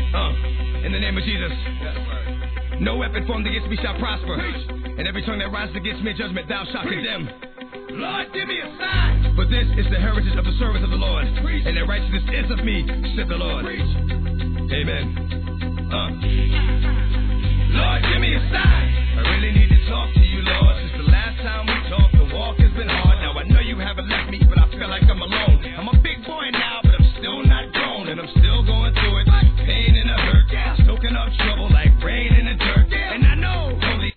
In the name of Jesus. No weapon formed against me shall prosper. And every tongue that rises against me in judgment thou shalt condemn. Lord, give me a sign. For this is the heritage of the servants of the Lord. And their righteousness is of me, said the Lord. Amen. Lord, give me a sign. I really need to talk to you, Lord. Since the last time we talked, the walk has been hard.